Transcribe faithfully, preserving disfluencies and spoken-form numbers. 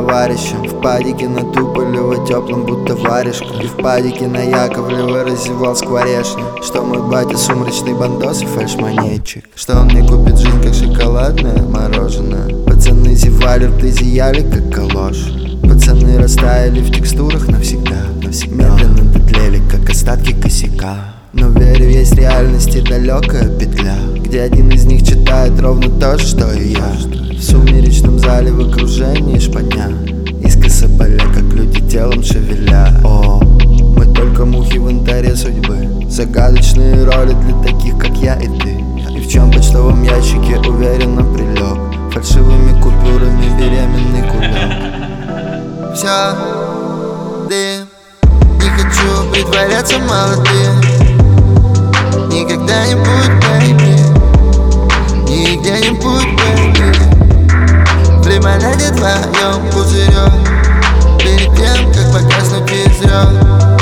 товарищем. В падике на Туполева теплым будто варежка. И в падике на Яковлева разевал скворечник. Что мой батя сумрачный бандос и фальшмонетчик. Что он мне купит жизнь как шоколадное мороженое. Пацаны зевали, рты зияли как калоши. Пацаны растаяли в текстурах навсегда, навсегда. Медленно дотлели, как остатки косяка. Но верю, есть реальности далекая петля, где один из них читает ровно то же, что и я. В сумеречном зале в окружении шпаня, искоса поля, как люди телом шевеля. О, мы только мухи в янтаре судьбы. Загадочные роли для таких, как я и ты. И в чем почтовом ящике уверенно прилег фальшивыми купюрами беременный кулек. Все, дым, не хочу притворяться молодым. Никогда не будет, baby, нигде не будет, baby. В лимонаде твоем пузырек, перед тем, как погаснуть физрёк.